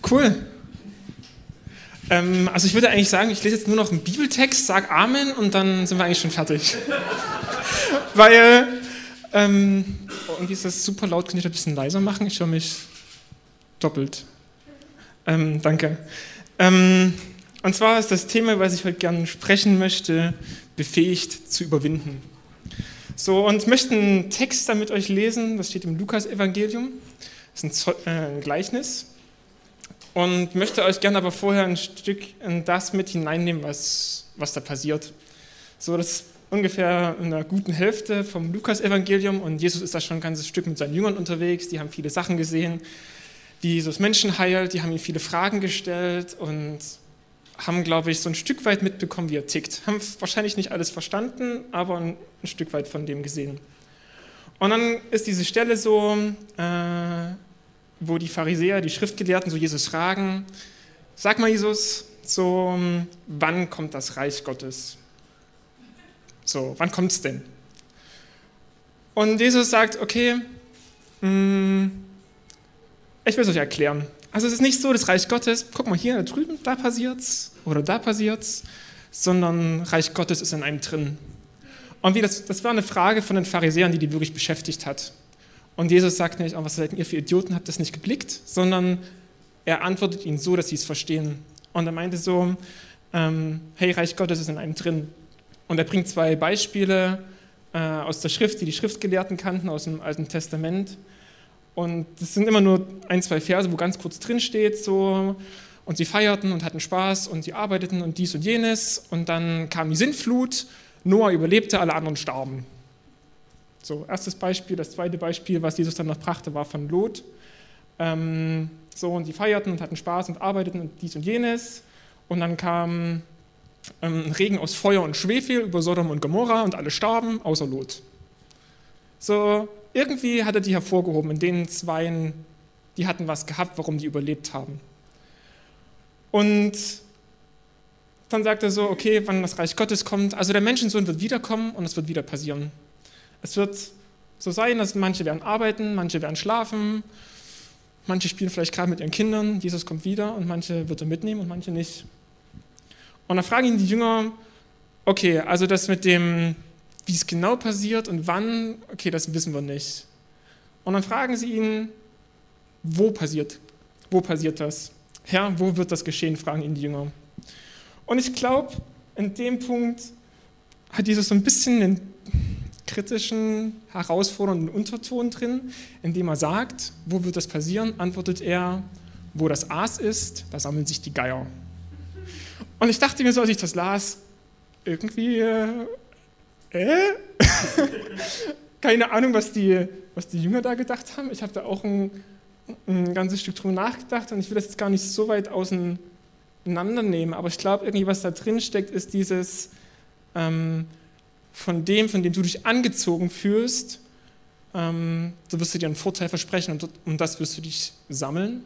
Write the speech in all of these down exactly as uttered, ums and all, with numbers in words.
Cool. Ähm, also ich würde eigentlich sagen, ich lese jetzt nur noch einen Bibeltext, sag Amen und dann sind wir eigentlich schon fertig. Weil, ähm, oh, irgendwie ist das super laut, kann ich das ein bisschen leiser machen? Ich höre mich doppelt. Ähm, danke. Ähm, und zwar ist das Thema, über das ich heute gerne sprechen möchte, befähigt zu überwinden. So, und ich möchte einen Text da mit euch lesen, das steht im Lukas-Evangelium, das ist ein, äh, ein Gleichnis. Und möchte euch gerne aber vorher ein Stück in das mit hineinnehmen, was, was da passiert. So, das ist ungefähr in einer guten Hälfte vom Lukas-Evangelium und Jesus ist da schon ein ganzes Stück mit seinen Jüngern unterwegs, die haben viele Sachen gesehen, wie Jesus Menschen heilt, die haben ihm viele Fragen gestellt und haben, glaube ich, so ein Stück weit mitbekommen, wie er tickt. Haben wahrscheinlich nicht alles verstanden, aber ein, ein Stück weit von dem gesehen. Und dann ist diese Stelle so, äh, wo die Pharisäer, die Schriftgelehrten so Jesus fragen, sag mal Jesus, so, wann kommt das Reich Gottes? So, wann kommt es denn? Und Jesus sagt, okay, mh, ich will es euch erklären. Also es ist nicht so, das Reich Gottes, guck mal hier, da drüben, da passiert's oder da passiert's, sondern Reich Gottes ist in einem drin. Und wie das, das war eine Frage von den Pharisäern, die die wirklich beschäftigt hat. Und Jesus sagt nicht, oh, was seid ihr für Idioten, habt das nicht geblickt, sondern er antwortet ihnen so, dass sie es verstehen. Und er meinte so, ähm, hey, Reich Gottes ist in einem drin. Und er bringt zwei Beispiele äh, aus der Schrift, die die Schriftgelehrten kannten, aus dem Alten Testament. Und das sind immer nur ein, zwei Verse, wo ganz kurz drin steht, so, und sie feierten und hatten Spaß und sie arbeiteten und dies und jenes. Und dann kam die Sintflut, Noah überlebte, alle anderen starben. So, erstes Beispiel. Das zweite Beispiel, was Jesus dann noch brachte, war von Lot. Ähm, so, und sie feierten und hatten Spaß und arbeiteten und dies und jenes. Und dann kam ähm, ein Regen aus Feuer und Schwefel über Sodom und Gomorra und alle starben, außer Lot. So, irgendwie hat er die hervorgehoben, in den Zweien, die hatten was gehabt, warum die überlebt haben. Und dann sagt er so, okay, wann das Reich Gottes kommt, also der Menschensohn wird wiederkommen und es wird wieder passieren. Es wird so sein, dass manche werden arbeiten, manche werden schlafen, manche spielen vielleicht gerade mit ihren Kindern, Jesus kommt wieder und manche wird er mitnehmen und manche nicht. Und dann fragen ihn die Jünger, okay, also das mit dem, wie es genau passiert und wann, okay, das wissen wir nicht. Und dann fragen sie ihn, wo passiert, wo passiert das? Herr, wo wird das geschehen, fragen ihn die Jünger. Und ich glaube, in dem Punkt hat Jesus so ein bisschen einen kritischen, herausfordernden Unterton drin, indem er sagt, wo wird das passieren, antwortet er, wo das Aas ist, da sammeln sich die Geier. Und ich dachte mir so, als ich das las, irgendwie, äh, äh? keine Ahnung, was die, was die Jünger da gedacht haben. Ich habe da auch ein, ein ganzes Stück drüber nachgedacht und ich will das jetzt gar nicht so weit auseinandernehmen, aber ich glaube, irgendwie, was da drin steckt, ist dieses, ähm, von dem, von dem du dich angezogen fühlst, ähm, so wirst du dir einen Vorteil versprechen und um das wirst du dich sammeln.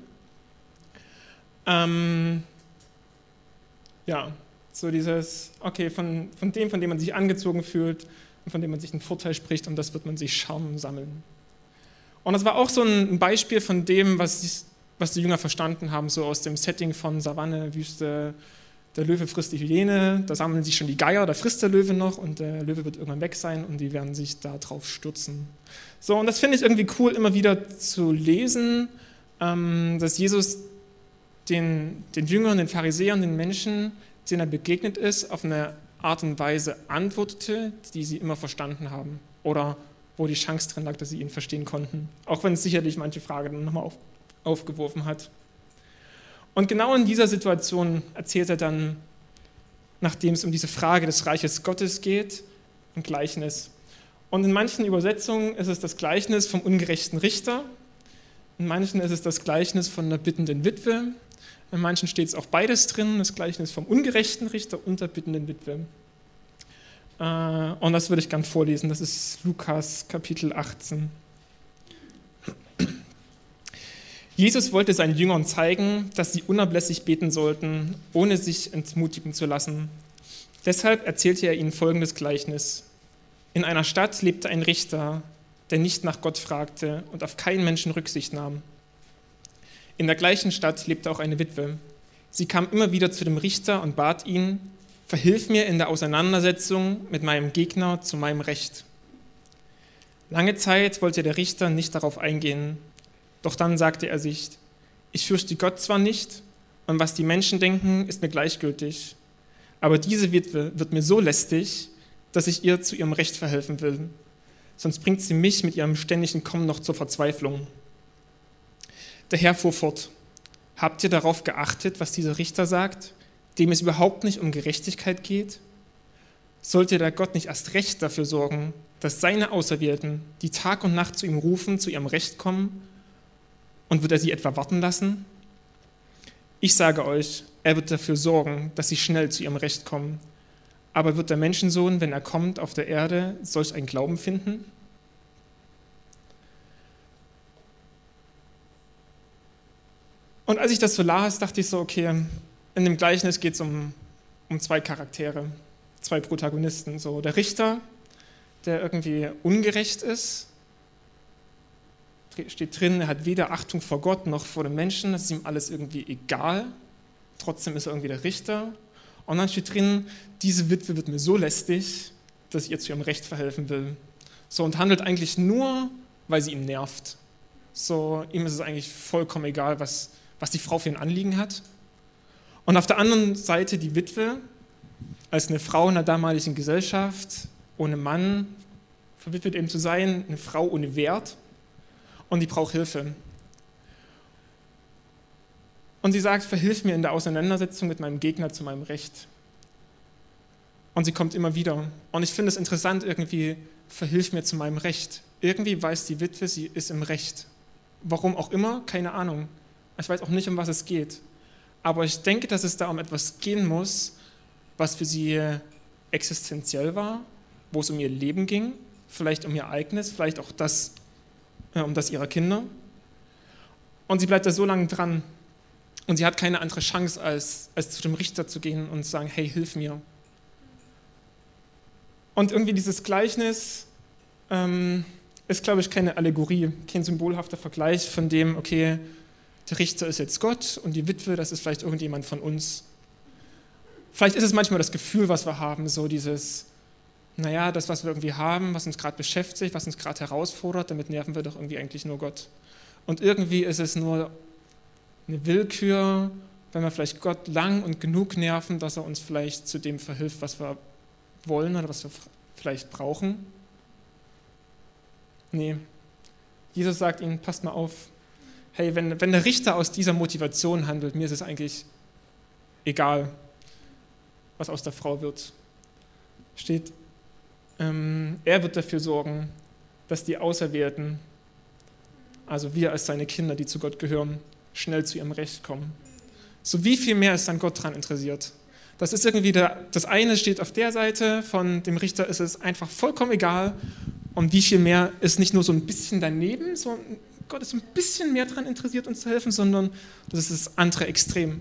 Ähm, ja, so dieses, okay, von, von dem, von dem man sich angezogen fühlt und von dem man sich einen Vorteil spricht, um das wird man sich Schaum sammeln. Und das war auch so ein Beispiel von dem, was die, was die Jünger verstanden haben, so aus dem Setting von Savanne, Wüste. Der Löwe frisst die Hyäne, da sammeln sich schon die Geier, da frisst der Löwe noch und der Löwe wird irgendwann weg sein und die werden sich da drauf stürzen. So, und das finde ich irgendwie cool, immer wieder zu lesen, ähm, dass Jesus den, den Jüngern, den Pharisäern, den Menschen, denen er begegnet ist, auf eine Art und Weise antwortete, die sie immer verstanden haben oder wo die Chance drin lag, dass sie ihn verstehen konnten, auch wenn es sicherlich manche Frage dann nochmal auf, aufgeworfen hat. Und genau in dieser Situation erzählt er dann, nachdem es um diese Frage des Reiches Gottes geht, ein Gleichnis. Und in manchen Übersetzungen ist es das Gleichnis vom ungerechten Richter, in manchen ist es das Gleichnis von einer bittenden Witwe, in manchen steht es auch beides drin, das Gleichnis vom ungerechten Richter und der bittenden Witwe. Und das würde ich gern vorlesen, das ist Lukas Kapitel achtzehn. Jesus wollte seinen Jüngern zeigen, dass sie unablässig beten sollten, ohne sich entmutigen zu lassen. Deshalb erzählte er ihnen folgendes Gleichnis. In einer Stadt lebte ein Richter, der nicht nach Gott fragte und auf keinen Menschen Rücksicht nahm. In der gleichen Stadt lebte auch eine Witwe. Sie kam immer wieder zu dem Richter und bat ihn, verhilf mir in der Auseinandersetzung mit meinem Gegner zu meinem Recht. Lange Zeit wollte der Richter nicht darauf eingehen, doch dann sagte er sich, ich fürchte Gott zwar nicht, und was die Menschen denken, ist mir gleichgültig, aber diese Witwe wird mir so lästig, dass ich ihr zu ihrem Recht verhelfen will, sonst bringt sie mich mit ihrem ständigen Kommen noch zur Verzweiflung. Der Herr fuhr fort, habt ihr darauf geachtet, was dieser Richter sagt, dem es überhaupt nicht um Gerechtigkeit geht? Sollte der Gott nicht erst recht dafür sorgen, dass seine Auserwählten, die Tag und Nacht zu ihm rufen, zu ihrem Recht kommen? Und wird er sie etwa warten lassen? Ich sage euch, er wird dafür sorgen, dass sie schnell zu ihrem Recht kommen. Aber wird der Menschensohn, wenn er kommt auf der Erde, solch einen Glauben finden? Und als ich das so las, dachte ich so, okay, in dem Gleichnis geht es um, um zwei Charaktere, zwei Protagonisten. So der Richter, der irgendwie ungerecht ist, steht drin, er hat weder Achtung vor Gott noch vor den Menschen, das ist ihm alles irgendwie egal, trotzdem ist er irgendwie der Richter. Und dann steht drin, diese Witwe wird mir so lästig, dass ich ihr zu ihrem Recht verhelfen will. So, und handelt eigentlich nur, weil sie ihn nervt. So, ihm ist es eigentlich vollkommen egal, was, was die Frau für ein Anliegen hat. Und auf der anderen Seite die Witwe, als eine Frau in der damaligen Gesellschaft, ohne Mann, verwitwet eben zu sein, eine Frau ohne Wert, und die braucht Hilfe. Und sie sagt, verhilf mir in der Auseinandersetzung mit meinem Gegner zu meinem Recht. Und sie kommt immer wieder. Und ich finde es interessant, irgendwie, verhilf mir zu meinem Recht. Irgendwie weiß die Witwe, sie ist im Recht. Warum auch immer, keine Ahnung. Ich weiß auch nicht, um was es geht. Aber ich denke, dass es da um etwas gehen muss, was für sie existenziell war, wo es um ihr Leben ging, vielleicht um ihr eigenes, vielleicht auch das, äh, um das ihrer Kinder. Und sie bleibt da so lange dran. Und sie hat keine andere Chance, als, als zu dem Richter zu gehen und zu sagen, hey, hilf mir. Und irgendwie dieses Gleichnis ähm, ist, glaube ich, keine Allegorie, kein symbolhafter Vergleich von dem, okay, der Richter ist jetzt Gott und die Witwe, das ist vielleicht irgendjemand von uns. Vielleicht ist es manchmal das Gefühl, was wir haben, so dieses, naja, das, was wir irgendwie haben, was uns gerade beschäftigt, was uns gerade herausfordert, damit nerven wir doch irgendwie eigentlich nur Gott. Und irgendwie ist es nur eine Willkür, wenn wir vielleicht Gott lang und genug nerven, dass er uns vielleicht zu dem verhilft, was wir wollen oder was wir vielleicht brauchen. Nee, Jesus sagt ihnen, passt mal auf, hey, wenn, wenn der Richter aus dieser Motivation handelt, mir ist es eigentlich egal, was aus der Frau wird. Steht, ähm, er wird dafür sorgen, dass die Auserwählten, also wir als seine Kinder, die zu Gott gehören, schnell zu ihrem Recht kommen. So wie viel mehr ist dann Gott daran interessiert? Das ist irgendwie, der, das eine steht auf der Seite, von dem Richter ist es einfach vollkommen egal, und wie viel mehr ist nicht nur so ein bisschen daneben, so Gott ist ein bisschen mehr daran interessiert, uns zu helfen, sondern das ist das andere Extrem.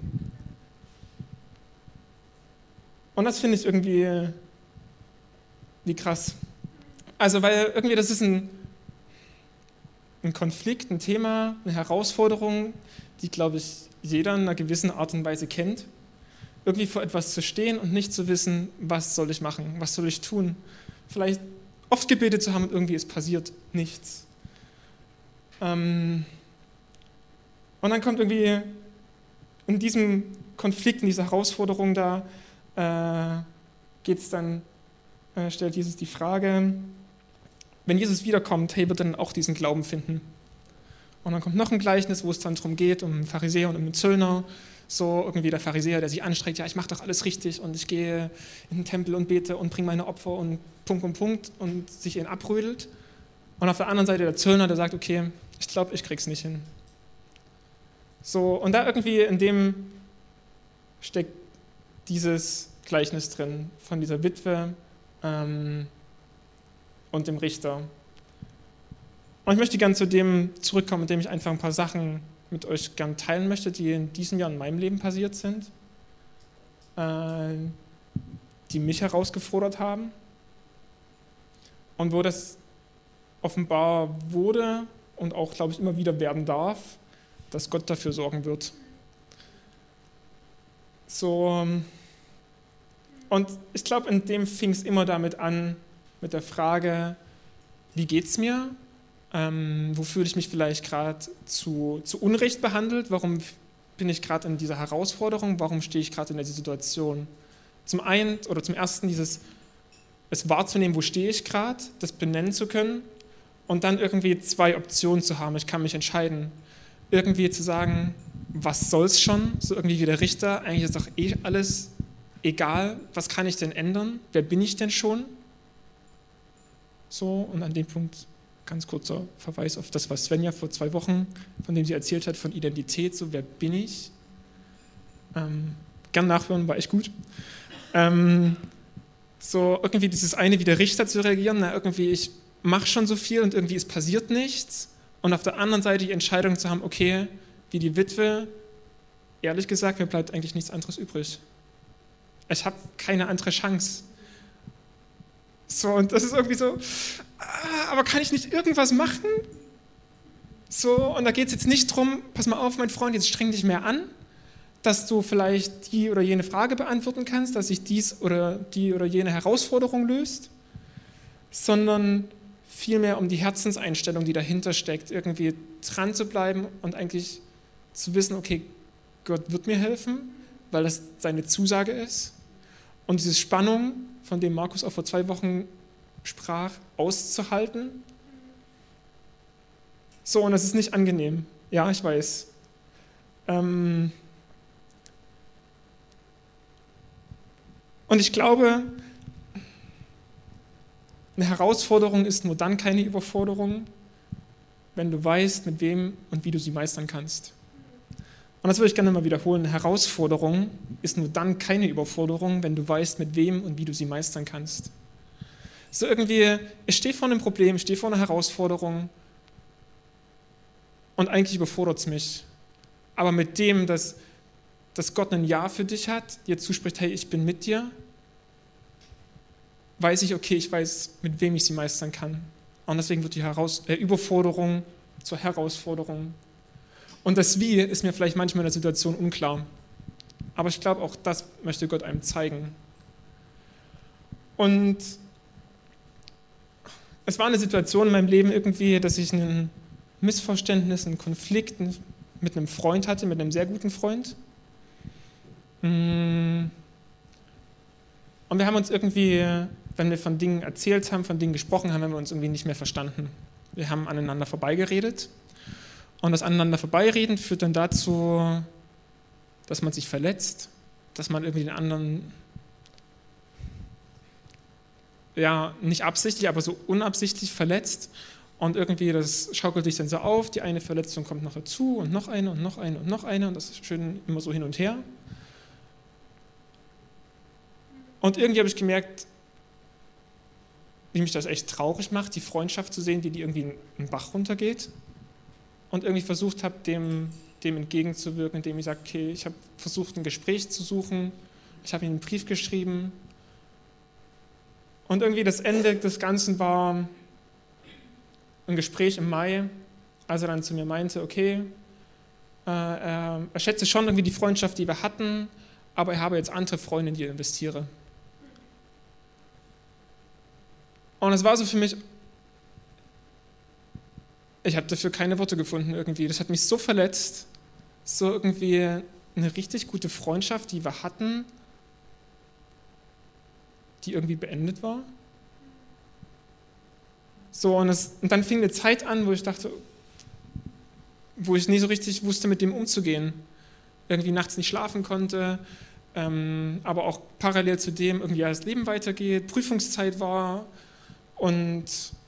Und das finde ich irgendwie wie krass. Also, weil irgendwie das ist ein, ein Konflikt, ein Thema, eine Herausforderung, die, glaube ich, jeder in einer gewissen Art und Weise kennt. Irgendwie vor etwas zu stehen und nicht zu wissen, was soll ich machen, was soll ich tun. Vielleicht oft gebetet zu haben und irgendwie ist passiert nichts. Und dann kommt irgendwie in diesem Konflikt, in dieser Herausforderung da, äh, geht's dann, äh, stellt Jesus die Frage, wenn Jesus wiederkommt, hey, wird er dann auch diesen Glauben finden? Und dann kommt noch ein Gleichnis, wo es dann darum geht, um einen Pharisäer und um einen Zöllner. So irgendwie der Pharisäer, der sich anstrengt, ja, ich mache doch alles richtig und ich gehe in den Tempel und bete und bringe meine Opfer und Punkt, Punkt, Punkt und sich ihn abrödelt. Und auf der anderen Seite der Zöllner, der sagt, okay, ich glaube, ich krieg's nicht hin. So, und da irgendwie in dem steckt dieses Gleichnis drin von dieser Witwe ähm, und dem Richter. Und ich möchte gerne zu dem zurückkommen, indem ich einfach ein paar Sachen mit euch gern teilen möchte, die in diesem Jahr in meinem Leben passiert sind, äh, die mich herausgefordert haben und wo das offenbar wurde und auch, glaube ich, immer wieder werden darf, dass Gott dafür sorgen wird. So, und ich glaube, in dem fing es immer damit an, mit der Frage, wie geht's mir? Ähm, wo fühle ich mich vielleicht gerade zu, zu Unrecht behandelt? Warum bin ich gerade in dieser Herausforderung? Warum stehe ich gerade in dieser Situation? Zum einen oder zum ersten dieses, es wahrzunehmen, wo stehe ich gerade, das benennen zu können und dann irgendwie zwei Optionen zu haben. Ich kann mich entscheiden, irgendwie zu sagen, was soll's schon? So irgendwie wie der Richter, eigentlich ist doch eh alles egal, was kann ich denn ändern? Wer bin ich denn schon? So, und an dem Punkt ganz kurzer Verweis auf das, was Svenja vor zwei Wochen, von dem sie erzählt hat, von Identität, so wer bin ich? Ähm, gern nachhören, war echt gut. Ähm, so irgendwie dieses eine wie der Richter zu reagieren, na irgendwie ich mache schon so viel und irgendwie es passiert nichts. Und auf der anderen Seite die Entscheidung zu haben, okay, wie die Witwe, ehrlich gesagt, mir bleibt eigentlich nichts anderes übrig. Ich habe keine andere Chance. So, und das ist irgendwie so, aber kann ich nicht irgendwas machen? So, und da geht es jetzt nicht drum, pass mal auf, mein Freund, jetzt streng dich mehr an, dass du vielleicht die oder jene Frage beantworten kannst, dass sich dies oder die oder jene Herausforderung löst, sondern vielmehr um die Herzenseinstellung, die dahinter steckt, irgendwie dran zu bleiben und eigentlich zu wissen, okay, Gott wird mir helfen, weil das seine Zusage ist. Und diese Spannung, von dem Markus auch vor zwei Wochen sprach, auszuhalten. So, und das ist nicht angenehm. Ja, ich weiß. Ähm und ich glaube, eine Herausforderung ist nur dann keine Überforderung, wenn du weißt, mit wem und wie du sie meistern kannst. Und das würde ich gerne mal wiederholen. Eine Herausforderung ist nur dann keine Überforderung, wenn du weißt, mit wem und wie du sie meistern kannst. So irgendwie, ich stehe vor einem Problem, ich stehe vor einer Herausforderung und eigentlich überfordert es mich. Aber mit dem, dass, dass Gott ein Ja für dich hat, dir zuspricht, hey, ich bin mit dir, weiß ich, okay, ich weiß, mit wem ich sie meistern kann. Und deswegen wird die Heraus- äh, Überforderung zur Herausforderung. Und das Wie ist mir vielleicht manchmal in der Situation unklar. Aber ich glaube, auch das möchte Gott einem zeigen. Und es war eine Situation in meinem Leben irgendwie, dass ich ein Missverständnis, einen Konflikt mit einem Freund hatte, mit einem sehr guten Freund. Und wir haben uns irgendwie, wenn wir von Dingen erzählt haben, von Dingen gesprochen haben, haben wir uns irgendwie nicht mehr verstanden. Wir haben aneinander vorbeigeredet. Und das Aneinander vorbeireden führt dann dazu, dass man sich verletzt, dass man irgendwie den anderen, ja, nicht absichtlich, aber so unabsichtlich verletzt. Und irgendwie, das schaukelt sich dann so auf, die eine Verletzung kommt noch dazu und noch eine und noch eine und noch eine und das ist schön immer so hin und her. Und irgendwie habe ich gemerkt, wie mich das echt traurig macht, die Freundschaft zu sehen, wie die irgendwie einen Bach runtergeht. Und irgendwie versucht habe, dem, dem entgegenzuwirken, indem ich sage, okay, ich habe versucht, ein Gespräch zu suchen, ich habe ihm einen Brief geschrieben. Und irgendwie das Ende des Ganzen war ein Gespräch im Mai, als er dann zu mir meinte, okay, äh, er, er schätze schon irgendwie die Freundschaft, die wir hatten, aber er habe jetzt andere Freunde, in die er investiere. Und es war so für mich, ich habe dafür keine Worte gefunden irgendwie. Das hat mich so verletzt, so irgendwie eine richtig gute Freundschaft, die wir hatten, die irgendwie beendet war. So, und, es, und dann fing eine Zeit an, wo ich dachte, wo ich nie so richtig wusste, mit dem umzugehen. Irgendwie nachts nicht schlafen konnte, ähm, aber auch parallel zu dem irgendwie das Leben weitergeht, Prüfungszeit war und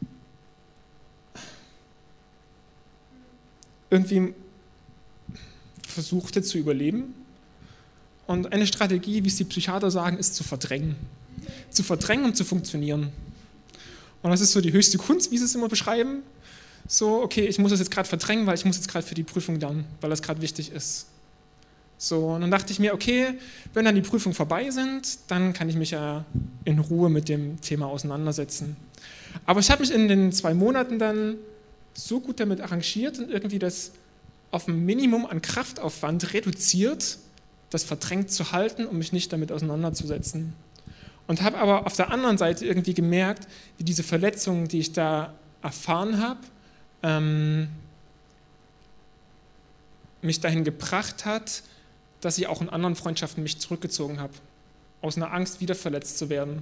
irgendwie versuchte zu überleben. Und eine Strategie, wie es die Psychiater sagen, ist zu verdrängen. Zu verdrängen, um zu funktionieren. Und das ist so die höchste Kunst, wie sie es immer beschreiben. So, okay, ich muss das jetzt gerade verdrängen, weil ich muss jetzt gerade für die Prüfung lernen, weil das gerade wichtig ist. So, und dann dachte ich mir, okay, wenn dann die Prüfungen vorbei sind, dann kann ich mich ja in Ruhe mit dem Thema auseinandersetzen. Aber ich habe mich in den zwei Monaten dann so gut damit arrangiert und irgendwie das auf ein Minimum an Kraftaufwand reduziert, das verdrängt zu halten, um mich nicht damit auseinanderzusetzen. Und habe aber auf der anderen Seite irgendwie gemerkt, wie diese Verletzungen, die ich da erfahren habe, ähm, mich dahin gebracht hat, dass ich auch in anderen Freundschaften mich zurückgezogen habe, aus einer Angst, wieder verletzt zu werden.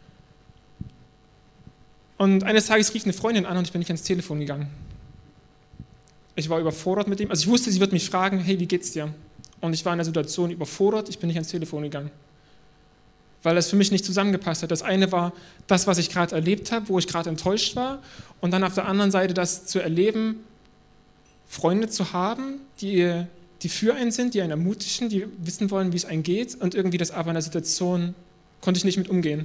Und eines Tages rief eine Freundin an und ich bin nicht ans Telefon gegangen. Ich war überfordert mit dem, also ich wusste, sie wird mich fragen, hey, wie geht's dir? Und ich war in der Situation überfordert, ich bin nicht ans Telefon gegangen. Weil das für mich nicht zusammengepasst hat. Das eine war das, was ich gerade erlebt habe, wo ich gerade enttäuscht war, und dann auf der anderen Seite das zu erleben, Freunde zu haben, die, die für einen sind, die einen ermutigen, die wissen wollen, wie es einem geht, und irgendwie das aber in der Situation konnte ich nicht mit umgehen.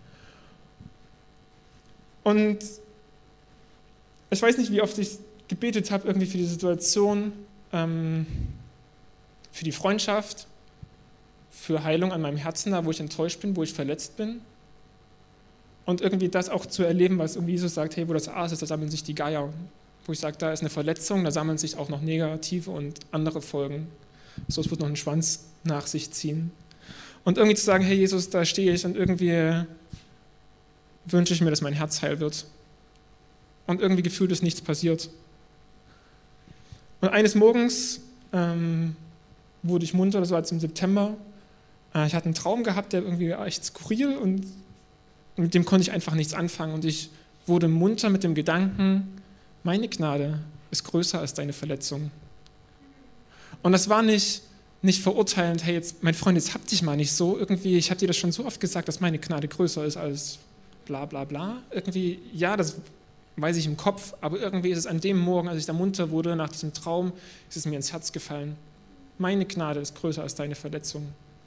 Und ich weiß nicht, wie oft ich gebetet habe irgendwie für die Situation, ähm, für die Freundschaft, für Heilung an meinem Herzen, da wo ich enttäuscht bin, wo ich verletzt bin. Und irgendwie das auch zu erleben, was irgendwie Jesus sagt, hey, wo das Aas ist, da sammeln sich die Geier. Wo ich sage, da ist eine Verletzung, da sammeln sich auch noch negative und andere Folgen. So, es wird noch einen Schwanz nach sich ziehen. Und irgendwie zu sagen, hey Jesus, da stehe ich und irgendwie wünsche ich mir, dass mein Herz heil wird. Und irgendwie gefühlt ist nichts passiert. Und eines Morgens ähm, wurde ich munter, das war jetzt im September. Äh, ich hatte einen Traum gehabt, der irgendwie echt skurril, und mit dem konnte ich einfach nichts anfangen. Und ich wurde munter mit dem Gedanken, meine Gnade ist größer als deine Verletzung. Und das war nicht, nicht verurteilend, hey, jetzt, mein Freund, jetzt hab dich mal nicht so. Irgendwie, ich habe dir das schon so oft gesagt, dass meine Gnade größer ist als bla bla bla. Irgendwie, ja, das weiß ich im Kopf, aber irgendwie ist es an dem Morgen, als ich da munter wurde, nach diesem Traum, ist es mir ins Herz gefallen. Meine Gnade ist größer als deine Verletzung.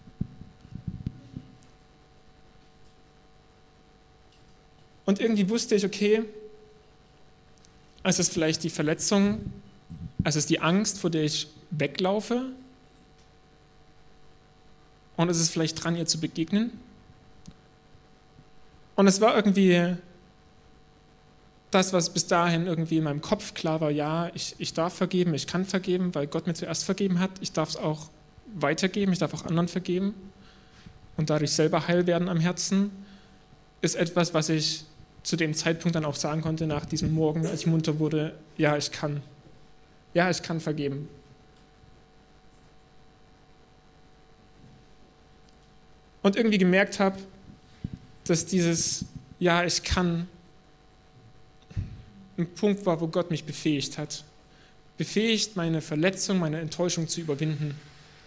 Und irgendwie wusste ich, okay, es ist vielleicht die Verletzung, es ist die Angst, vor der ich weglaufe, und es ist vielleicht dran, ihr zu begegnen. Und es war irgendwie das, was bis dahin irgendwie in meinem Kopf klar war, ja, ich, ich darf vergeben, ich kann vergeben, weil Gott mir zuerst vergeben hat. Ich darf es auch weitergeben, ich darf auch anderen vergeben und dadurch selber heil werden am Herzen, ist etwas, was ich zu dem Zeitpunkt dann auch sagen konnte, nach diesem Morgen, als ich munter wurde, ja, ich kann. Ja, ich kann vergeben. Und irgendwie gemerkt habe, dass dieses ja, ich kann ein Punkt war, wo Gott mich befähigt hat. Befähigt, meine Verletzung, meine Enttäuschung zu überwinden.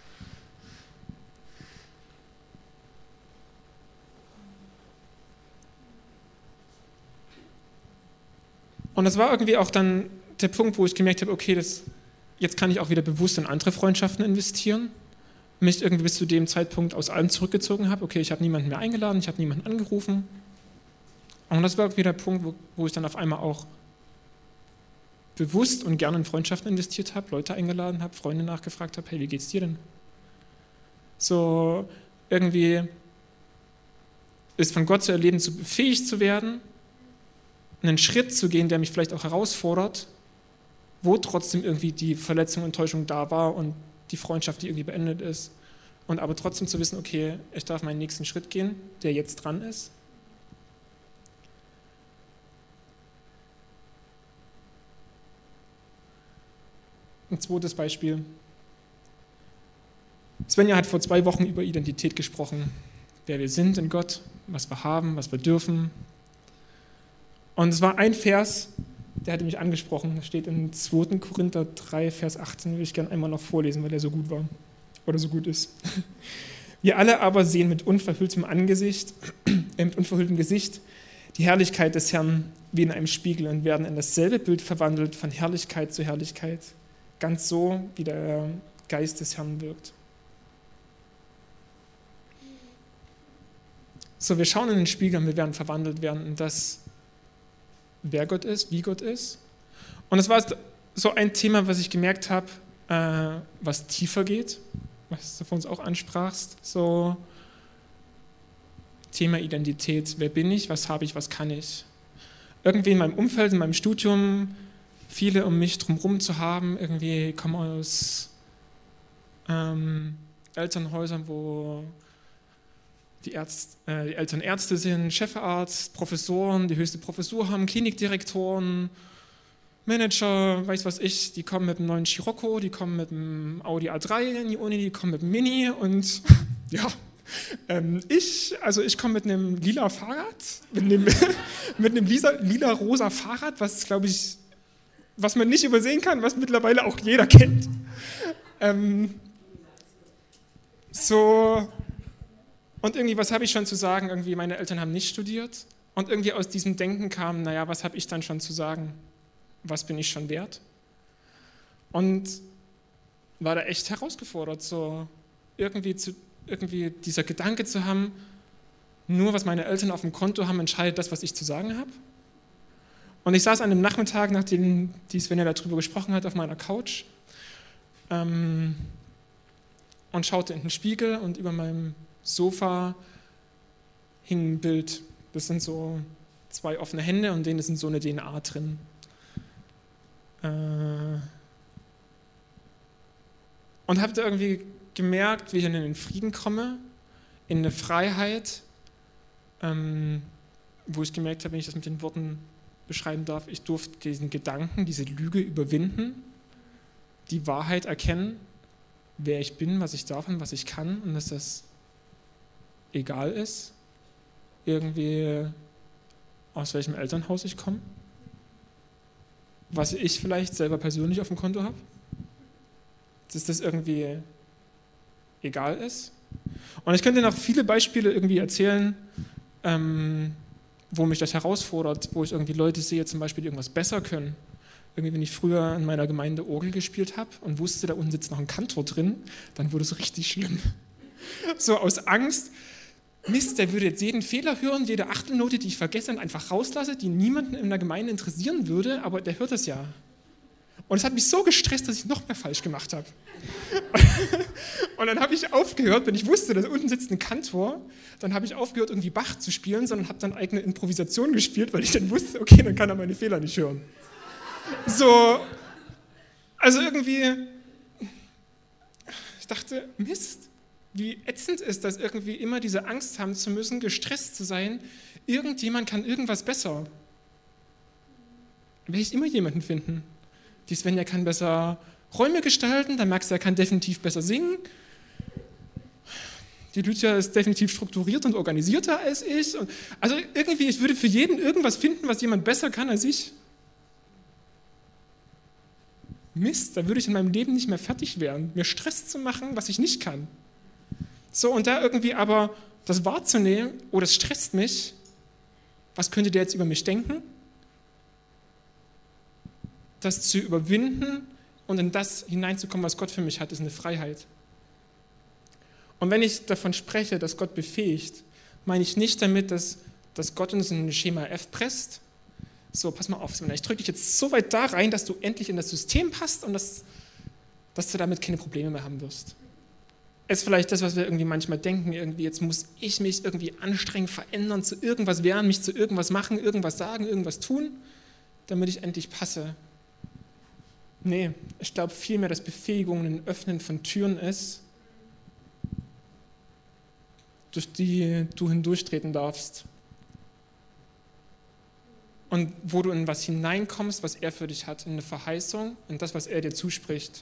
Und das war irgendwie auch dann der Punkt, wo ich gemerkt habe, okay, das, jetzt kann ich auch wieder bewusst in andere Freundschaften investieren. Mich irgendwie bis zu dem Zeitpunkt aus allem zurückgezogen habe. Okay, ich habe niemanden mehr eingeladen, ich habe niemanden angerufen. Und das war irgendwie der Punkt, wo, wo ich dann auf einmal auch bewusst und gerne in Freundschaften investiert habe, Leute eingeladen habe, Freunde nachgefragt habe, hey, wie geht's dir denn? So irgendwie ist von Gott zu erleben, zu befähigt zu werden, einen Schritt zu gehen, der mich vielleicht auch herausfordert, wo trotzdem irgendwie die Verletzung und Enttäuschung da war und die Freundschaft, die irgendwie beendet ist. Und aber trotzdem zu wissen, okay, ich darf meinen nächsten Schritt gehen, der jetzt dran ist. Ein zweites Beispiel. Svenja hat vor zwei Wochen über Identität gesprochen, wer wir sind in Gott, was wir haben, was wir dürfen. Und es war ein Vers, der hatte mich angesprochen. Das steht in zweiter Korinther drei, Vers achtzehn, will ich gerne einmal noch vorlesen, weil der so gut war oder so gut ist. Wir alle aber sehen mit unverhülltem Angesicht, äh, mit unverhülltem Gesicht die Herrlichkeit des Herrn wie in einem Spiegel und werden in dasselbe Bild verwandelt von Herrlichkeit zu Herrlichkeit, ganz so, wie der Geist des Herrn wirkt. So, wir schauen in den Spiegel und wir werden verwandelt werden in das, wer Gott ist, wie Gott ist. Und es war so ein Thema, was ich gemerkt habe, äh, was tiefer geht, was du von uns auch ansprachst, so Thema Identität, wer bin ich, was habe ich, was kann ich. Irgendwie in meinem Umfeld, in meinem Studium viele um mich drumherum zu haben. Irgendwie komme aus ähm, Elternhäusern, wo die, Ärzt, äh, die Eltern Ärzte sind, Chefarzt, Professoren, die höchste Professur haben, Klinikdirektoren, Manager, weiß was ich, die kommen mit dem neuen Scirocco, die kommen mit dem Audi A drei in die Uni, die kommen mit dem Mini und ja, ähm, ich, also ich komme mit einem lila Fahrrad, mit einem, mit einem lila, lila-rosa Fahrrad, was glaube ich, was man nicht übersehen kann, was mittlerweile auch jeder kennt. Ähm, so, und irgendwie, was habe ich schon zu sagen? Irgendwie, meine Eltern haben nicht studiert und irgendwie aus diesem Denken kam, naja, was habe ich dann schon zu sagen? Was bin ich schon wert? Und war da echt herausgefordert, so irgendwie, zu, irgendwie dieser Gedanke zu haben, nur was meine Eltern auf dem Konto haben, entscheidet das, was ich zu sagen habe. Und ich saß an einem Nachmittag, nachdem die Svenja darüber gesprochen hat, auf meiner Couch ähm, und schaute in den Spiegel und über meinem Sofa hing ein Bild. Das sind so zwei offene Hände und denen ist so eine D N A drin. Und habe da irgendwie gemerkt, wie ich in den Frieden komme, in eine Freiheit, ähm, wo ich gemerkt habe, wenn ich das mit den Worten beschreiben darf, ich durfte diesen Gedanken, diese Lüge überwinden, die Wahrheit erkennen, wer ich bin, was ich darf und was ich kann und dass das egal ist, irgendwie aus welchem Elternhaus ich komme. Was ich vielleicht selber persönlich auf dem Konto habe, dass das irgendwie egal ist. Und ich könnte noch viele Beispiele irgendwie erzählen, ähm, wo mich das herausfordert, wo ich irgendwie Leute sehe, zum Beispiel, die irgendwas besser können. Irgendwie, wenn ich früher in meiner Gemeinde Orgel gespielt habe und wusste, da unten sitzt noch ein Kantor drin, dann wurde es richtig schlimm. So aus Angst, Mist, der würde jetzt jeden Fehler hören, jede Achtelnote, die ich vergesse und einfach rauslasse, die niemanden in der Gemeinde interessieren würde, aber der hört das ja. Und es hat mich so gestresst, dass ich noch mehr falsch gemacht habe. Und dann habe ich aufgehört, wenn ich wusste, dass unten sitzt ein Kantor, dann habe ich aufgehört, irgendwie Bach zu spielen, sondern habe dann eigene Improvisation gespielt, weil ich dann wusste, okay, dann kann er meine Fehler nicht hören. So, also irgendwie, ich dachte, Mist. Wie ätzend ist das, irgendwie immer diese Angst haben zu müssen, gestresst zu sein, irgendjemand kann irgendwas besser. Werde ich immer jemanden finden. Die Svenja kann besser Räume gestalten, dann merkst du, er kann definitiv besser singen. Die Lydia ist definitiv strukturierter und organisierter als ich. Also irgendwie, ich würde für jeden irgendwas finden, was jemand besser kann als ich. Mist, da würde ich in meinem Leben nicht mehr fertig werden, mir Stress zu machen, was ich nicht kann. So, und da irgendwie aber das wahrzunehmen, oh, das stresst mich, was könnte der jetzt über mich denken? Das zu überwinden und in das hineinzukommen, was Gott für mich hat, ist eine Freiheit. Und wenn ich davon spreche, dass Gott befähigt, meine ich nicht damit, dass, dass Gott uns in ein Schema F presst. So, pass mal auf, ich drücke dich jetzt so weit da rein, dass du endlich in das System passt und dass, dass du damit keine Probleme mehr haben wirst. Ist vielleicht das, was wir irgendwie manchmal denken, irgendwie jetzt muss ich mich irgendwie anstrengen, verändern, zu irgendwas werden, mich zu irgendwas machen, irgendwas sagen, irgendwas tun, damit ich endlich passe. Nee, ich glaube vielmehr, dass Befähigung ein Öffnen von Türen ist, durch die du hindurchtreten darfst. Und wo du in was hineinkommst, was er für dich hat, in eine Verheißung, in das, was er dir zuspricht.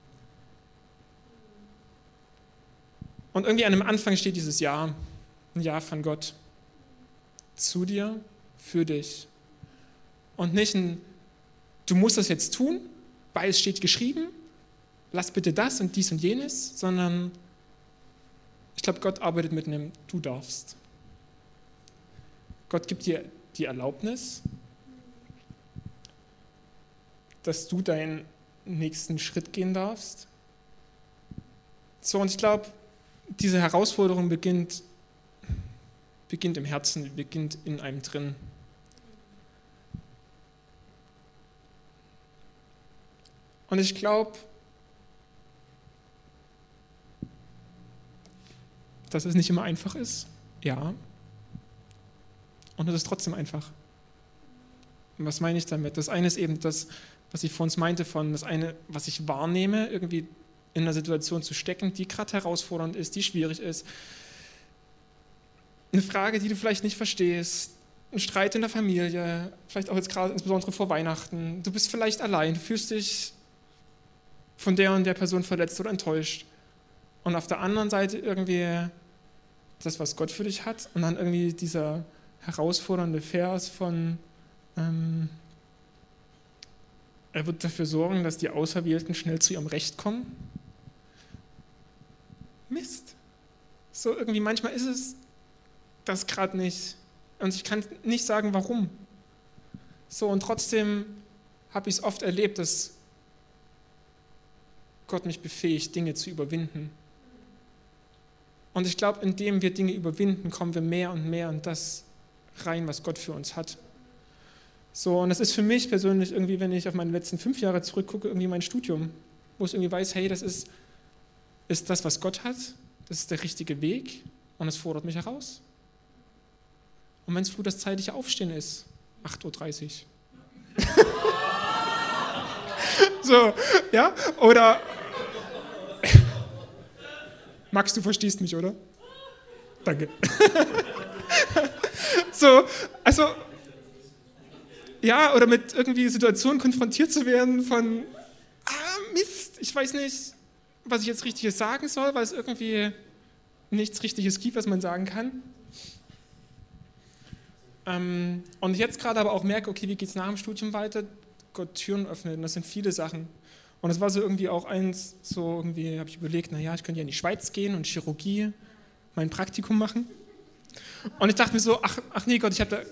Und irgendwie an dem Anfang steht dieses Ja, ein Ja von Gott zu dir, für dich. Und nicht ein, du musst das jetzt tun, weil es steht geschrieben, lass bitte das und dies und jenes, sondern ich glaube, Gott arbeitet mit einem Du darfst. Gott gibt dir die Erlaubnis, dass du deinen nächsten Schritt gehen darfst. So, und ich glaube, diese Herausforderung beginnt, beginnt im Herzen, beginnt in einem drin. Und ich glaube, dass es nicht immer einfach ist, ja. Und es ist trotzdem einfach. Und was meine ich damit? Das eine ist eben, dass, was ich vor uns meinte, von das eine, was ich wahrnehme, irgendwie in einer Situation zu stecken, die gerade herausfordernd ist, die schwierig ist. Eine Frage, die du vielleicht nicht verstehst, ein Streit in der Familie, vielleicht auch jetzt gerade insbesondere vor Weihnachten. Du bist vielleicht allein, du fühlst dich von der und der Person verletzt oder enttäuscht. Und auf der anderen Seite irgendwie das, was Gott für dich hat, und dann irgendwie dieser herausfordernde Vers von ähm, er wird dafür sorgen, dass die Auserwählten schnell zu ihrem Recht kommen. Mist. So irgendwie manchmal ist es das gerade nicht. Und ich kann nicht sagen, warum. So, und trotzdem habe ich es oft erlebt, dass Gott mich befähigt, Dinge zu überwinden. Und ich glaube, indem wir Dinge überwinden, kommen wir mehr und mehr in das rein, was Gott für uns hat. So, und das ist für mich persönlich irgendwie, wenn ich auf meine letzten fünf Jahre zurückgucke, irgendwie mein Studium, wo ich irgendwie weiß, hey, das ist, ist das, was Gott hat, das ist der richtige Weg und es fordert mich heraus. Und wenn es früh das zeitliche Aufstehen ist, acht Uhr dreißig. So, ja, oder Max, du verstehst mich, oder? Danke. So, also ja, oder mit irgendwie Situationen konfrontiert zu werden von, ah, Mist, ich weiß nicht, was ich jetzt Richtiges sagen soll, weil es irgendwie nichts Richtiges gibt, was man sagen kann. Ähm, und ich jetzt gerade aber auch merke, okay, wie geht es nach dem Studium weiter? Gott Türen öffnet, und das sind viele Sachen. Und das war so irgendwie auch eins, so irgendwie habe ich überlegt, naja, ich könnte ja in die Schweiz gehen und Chirurgie, mein Praktikum machen. Und ich dachte mir so, ach, ach nee, Gott, ich habe da...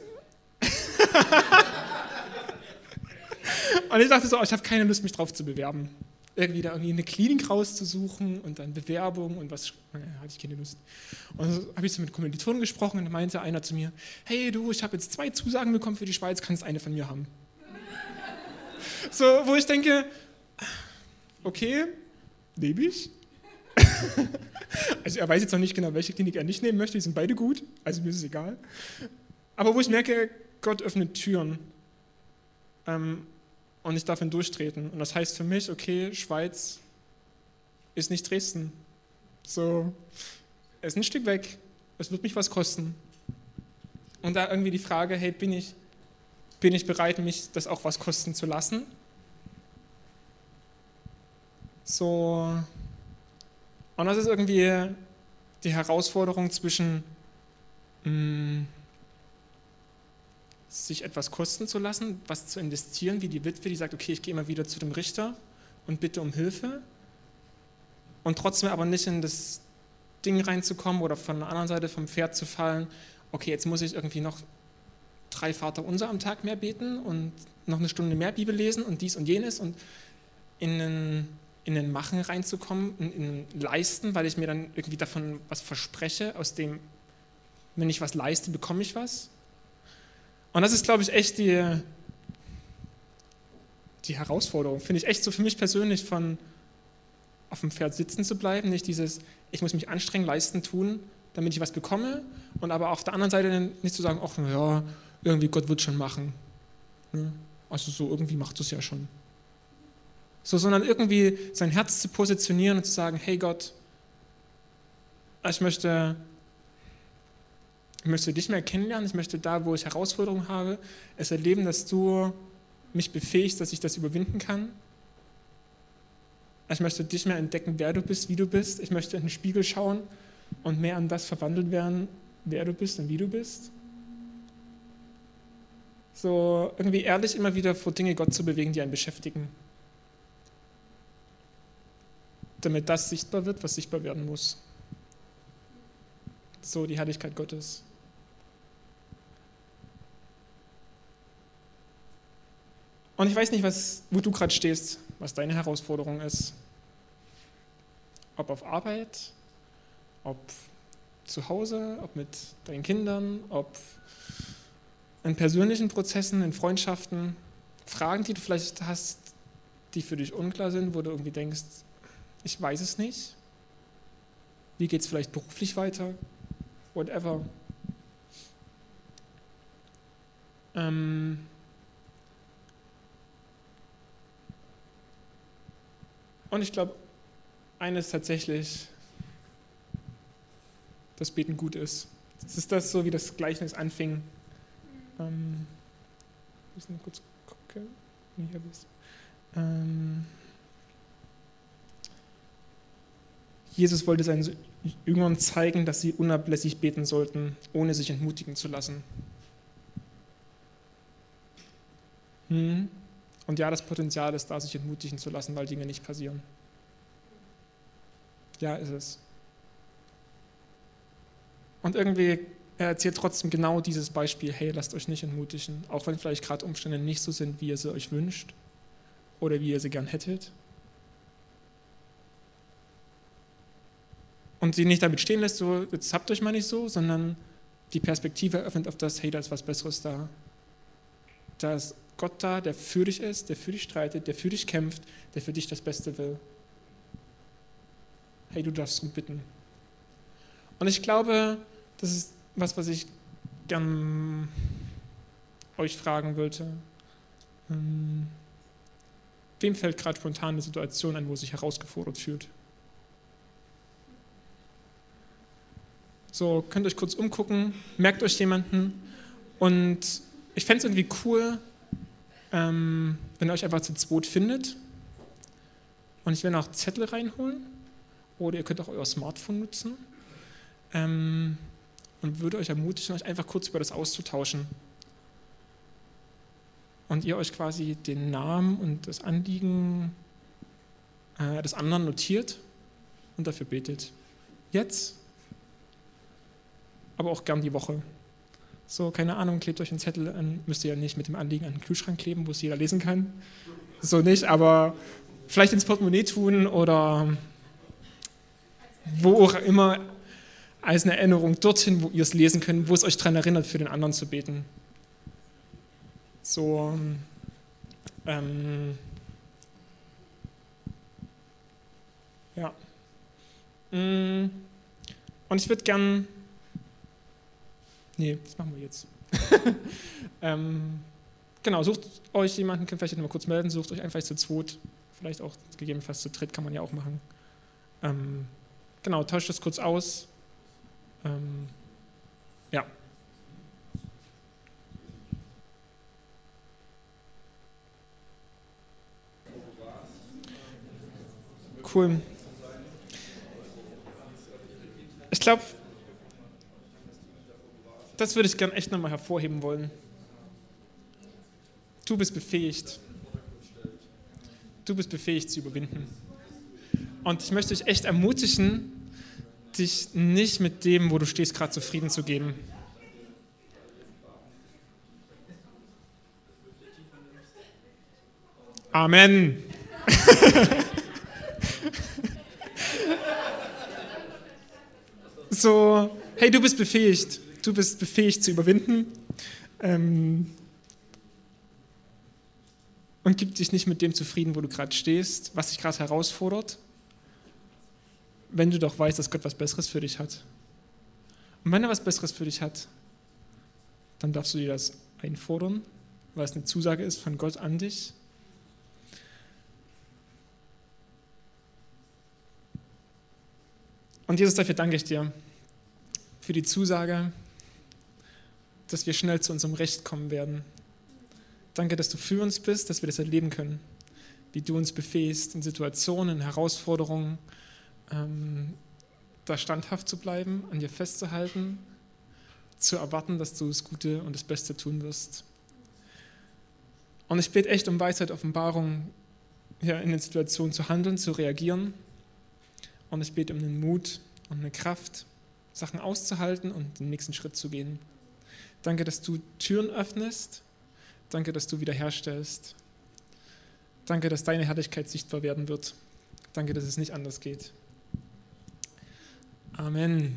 Und ich dachte so, ich habe keine Lust, mich drauf zu bewerben. Irgendwie da irgendwie eine Klinik rauszusuchen und dann Bewerbung und was, naja, hatte ich keine Lust. Und so habe ich so mit Kommilitonen gesprochen und dann meinte einer zu mir, hey du, ich habe jetzt zwei Zusagen bekommen für die Schweiz, kannst eine von mir haben. So, wo ich denke, okay, nehme ich. Also er weiß jetzt noch nicht genau, welche Klinik er nicht nehmen möchte, die sind beide gut, also mir ist es egal. Aber wo ich merke, Gott öffnet Türen. Ähm, Und ich darf ihn durchtreten. Und das heißt für mich, okay, Schweiz ist nicht Dresden. So, es ist ein Stück weg. Es wird mich was kosten. Und da irgendwie die Frage, hey, bin ich, bin ich bereit, mich das auch was kosten zu lassen? So, und das ist irgendwie die Herausforderung zwischen mh, sich etwas kosten zu lassen, was zu investieren, wie die Witwe, die sagt, okay, ich gehe immer wieder zu dem Richter und bitte um Hilfe und trotzdem aber nicht in das Ding reinzukommen oder von der anderen Seite vom Pferd zu fallen, okay, jetzt muss ich irgendwie noch drei Vaterunser am Tag mehr beten und noch eine Stunde mehr Bibel lesen und dies und jenes und in den, in den Machen reinzukommen, in, in Leisten, weil ich mir dann irgendwie davon was verspreche, aus dem, wenn ich was leiste, bekomme ich was. Und das ist, glaube ich, echt die, die Herausforderung, finde ich echt so für mich persönlich, von auf dem Pferd sitzen zu bleiben, nicht dieses, ich muss mich anstrengen, leisten, tun, damit ich was bekomme, und aber auf der anderen Seite nicht zu sagen, ach ja, irgendwie Gott wird schon machen. Also so irgendwie macht es ja schon. So, sondern irgendwie sein Herz zu positionieren und zu sagen, hey Gott, ich möchte... Ich möchte dich mehr kennenlernen, ich möchte da, wo ich Herausforderungen habe, es erleben, dass du mich befähigst, dass ich das überwinden kann. Ich möchte dich mehr entdecken, wer du bist, wie du bist. Ich möchte in den Spiegel schauen und mehr an das verwandelt werden, wer du bist und wie du bist. So irgendwie ehrlich immer wieder vor Dinge Gott zu bewegen, die einen beschäftigen. Damit das sichtbar wird, was sichtbar werden muss. So die Herrlichkeit Gottes. Und ich weiß nicht, was, wo du gerade stehst, was deine Herausforderung ist. Ob auf Arbeit, ob zu Hause, ob mit deinen Kindern, ob in persönlichen Prozessen, in Freundschaften. Fragen, die du vielleicht hast, die für dich unklar sind, wo du irgendwie denkst, ich weiß es nicht. Wie geht es vielleicht beruflich weiter? Whatever. Ähm Und ich glaube, eines tatsächlich, dass Beten gut ist. Das ist das, so wie das Gleichnis anfing. Ähm, ich muss mal kurz gucken. Nee, hier bist du. Ähm, Jesus wollte seinen Jüngern zeigen, dass sie unablässig beten sollten, ohne sich entmutigen zu lassen. Hm. Und ja, das Potenzial ist da, sich entmutigen zu lassen, weil Dinge nicht passieren. Ja, ist es. Und irgendwie, er erzählt trotzdem genau dieses Beispiel, hey, lasst euch nicht entmutigen, auch wenn vielleicht gerade Umstände nicht so sind, wie ihr sie euch wünscht oder wie ihr sie gern hättet. Und sie nicht damit stehen lässt, so, jetzt habt euch mal nicht so, sondern die Perspektive eröffnet auf das, hey, da ist was Besseres da. Da ist Gott da, der für dich ist, der für dich streitet, der für dich kämpft, der für dich das Beste will. Hey, du darfst drum bitten. Und ich glaube, das ist was, was ich gern euch fragen wollte. Ähm, wem fällt gerade spontan eine Situation ein, wo sich herausgefordert fühlt? So, könnt euch kurz umgucken, merkt euch jemanden. Und ich fände es irgendwie cool, ähm, wenn ihr euch einfach zu zweit findet. Und ich werde auch Zettel reinholen. Oder ihr könnt auch euer Smartphone nutzen. Ähm, und würde euch ermutigen, euch einfach kurz über das auszutauschen. Und ihr euch quasi den Namen und das Anliegen äh, des anderen notiert und dafür betet. Jetzt, aber auch gern die Woche. So, keine Ahnung, klebt euch einen Zettel an, müsst ihr ja nicht mit dem Anliegen an den Kühlschrank kleben, wo es jeder lesen kann. So nicht, aber vielleicht ins Portemonnaie tun oder wo auch immer, als eine Erinnerung dorthin, wo ihr es lesen könnt, wo es euch daran erinnert, für den anderen zu beten. So, ähm, ja. Und ich würde gern, nee, das machen wir jetzt. ähm, genau, sucht euch jemanden, könnt vielleicht noch mal kurz melden, sucht euch einfach zu zweit, vielleicht auch gegebenenfalls zu dritt, kann man ja auch machen. Ähm, genau, tauscht das kurz aus. Ähm, ja. Cool. Ich glaube, das würde ich gerne echt nochmal hervorheben wollen. Du bist befähigt. Du bist befähigt zu überwinden. Und ich möchte dich echt ermutigen, dich nicht mit dem, wo du stehst, gerade zufrieden zu geben. Amen. So, hey, du bist befähigt. Du bist befähigt zu überwinden. Ähm, und gib dich nicht mit dem zufrieden, wo du gerade stehst, was dich gerade herausfordert, wenn du doch weißt, dass Gott was Besseres für dich hat. Und wenn er was Besseres für dich hat, dann darfst du dir das einfordern, weil es eine Zusage ist von Gott an dich. Und Jesus, dafür danke ich dir für die Zusage, dass wir schnell zu unserem Recht kommen werden. Danke, dass du für uns bist, dass wir das erleben können, wie du uns befähigst, in Situationen, in Herausforderungen, ähm, da standhaft zu bleiben, an dir festzuhalten, zu erwarten, dass du das Gute und das Beste tun wirst. Und ich bete echt um Weisheit, Offenbarung, ja, in den Situationen zu handeln, zu reagieren. Und ich bete um den Mut und eine Kraft, Sachen auszuhalten und den nächsten Schritt zu gehen. Danke, dass du Türen öffnest. Danke, dass du wiederherstellst. Danke, dass deine Herrlichkeit sichtbar werden wird. Danke, dass es nicht anders geht. Amen. Amen.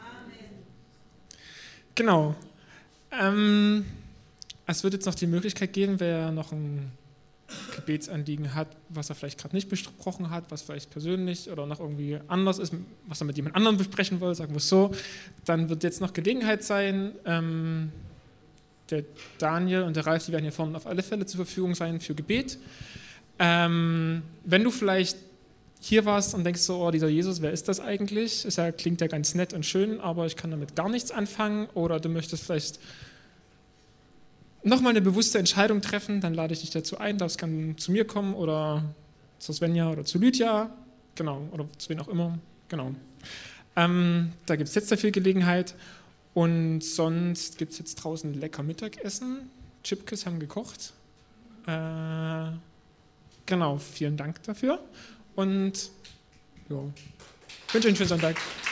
Genau. Ähm, es wird jetzt noch die Möglichkeit geben, wer noch ein Gebetsanliegen hat, was er vielleicht gerade nicht besprochen hat, was vielleicht persönlich oder noch irgendwie anders ist, was er mit jemand anderem besprechen will, sagen wir es so, dann wird jetzt noch Gelegenheit sein. Ähm, der Daniel und der Ralf, die werden hier vorne auf alle Fälle zur Verfügung sein für Gebet. Ähm, wenn du vielleicht hier warst und denkst so, oh, dieser Jesus, wer ist das eigentlich? Ist ja, klingt ja ganz nett und schön, aber ich kann damit gar nichts anfangen. Oder du möchtest vielleicht nochmal eine bewusste Entscheidung treffen, dann lade ich dich dazu ein, darfst gerne zu mir kommen oder zu Svenja oder zu Lydia, genau, oder zu wen auch immer, genau. Ähm, da gibt es jetzt dafür Gelegenheit und sonst gibt es jetzt draußen lecker Mittagessen. Chipkes haben gekocht. Äh, genau, vielen Dank dafür und ja, ich wünsche euch einen schönen Sonntag.